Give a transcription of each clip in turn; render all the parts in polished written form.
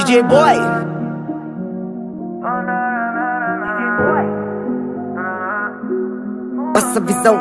DJ Boy. Nossa visão.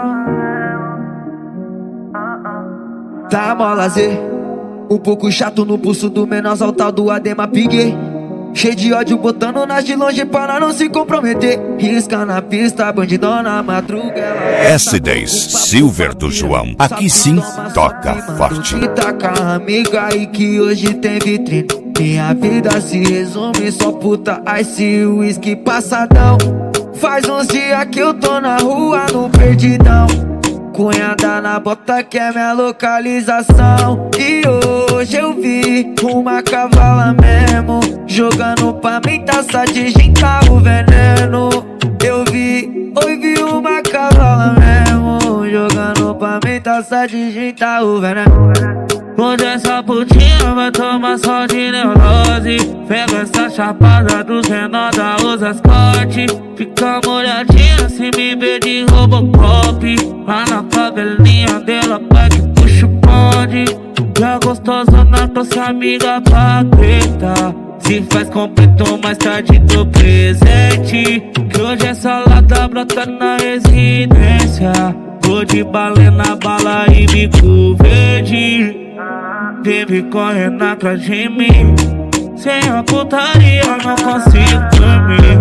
Tá mó lazer, um pouco chato no pulso do menosal tal do Adema Piguei. Cheio de ódio botando nas de longe para não se comprometer. Risca na pista, bandidona, madruga. S10 Silver do João. Aqui sim toca forte. Tá com a amiga aí que hoje tem vitrine. Minha vida se resume só puta, ice, whisky, passadão. Faz uns dias que eu tô na rua no perdidão. Cunhada na bota que é minha localização. E hoje eu vi uma cavala mesmo jogando pra mim taça de gin, tá o veneno. Eu vi uma cavala mesmo jogando pra mim taça de gin, tá o veneno. Onde essa putinha vai tomar só de neurose. Pega essa chapada dos renoda, usa as corte. Fica molhadinha se me ver de Robocop. Lá na favelinha dela, pai que puxa o bonde. Já gostosona, trouxe amiga pra treta. Se faz completo, mais tarde do presente. Que hoje essa lata brota na residência. Cor de balena, bala e bico verde. Baby correndo atrás de mim. Sem a putaria não consigo dormir.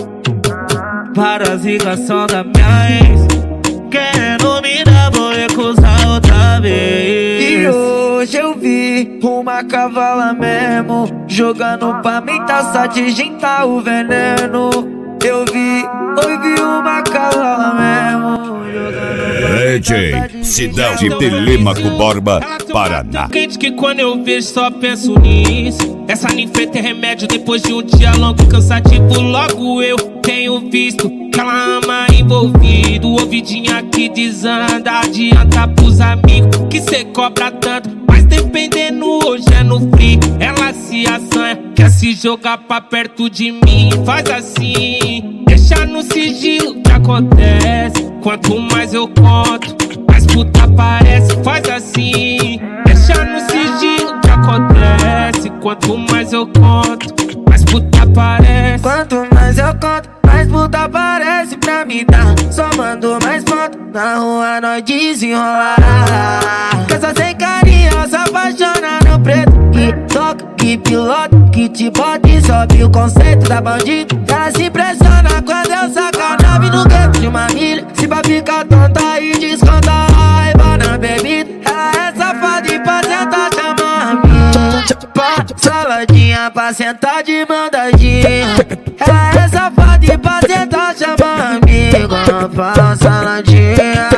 Para zigação da minha ex. Querendo me dar, vou recusar outra vez. E hoje eu vi uma cavala mesmo jogando pra mim taça de gin, tá o veneno. Eu vi uma cavala mesmo DJ Cidade Telêmaco Borba, Paraná. Quente que quando eu vejo só penso nisso. Essa ninfeta é remédio depois de um dia longo cansativo. Logo eu tenho visto que ela ama envolvido. Ouvidinho aqui desanda, adianta pros amigos que cê cobra tanto. Mas dependendo hoje é no free. Ela se assanha, quer se jogar pra perto de mim. Faz assim, deixa no sigilo que acontece. Quanto mais eu conto, mais puta aparece. Faz assim, deixa no sigilo que acontece. Quanto mais eu conto, mais puta aparece. Quanto mais eu conto, mais puta aparece pra me dar. Só mando mais foto, na rua nós desenrolará. Pensa sem carinho, se apaixona no preto. Que toca, que pilota, que te bota e sobe o conceito da bandida. Ela se impressiona quando eu saco a nave no gueto de uma milha. Se pra ficar tonta e desconta a raiva na bebida. Ela é safada e pra sentar chama a minha. Saladinha pra sentar de mandadinha. Ela é safada e pra sentar chama amigo. Fala saladinha.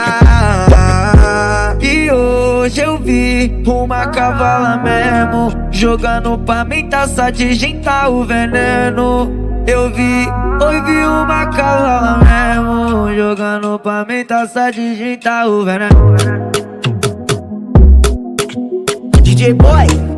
E hoje eu vi uma cavala mesmo jogando pra mim taça de gin, tá o veneno. Eu vi uma cavala mesmo jogando pra mim taça de gin, tá o veneno. DJ Boy.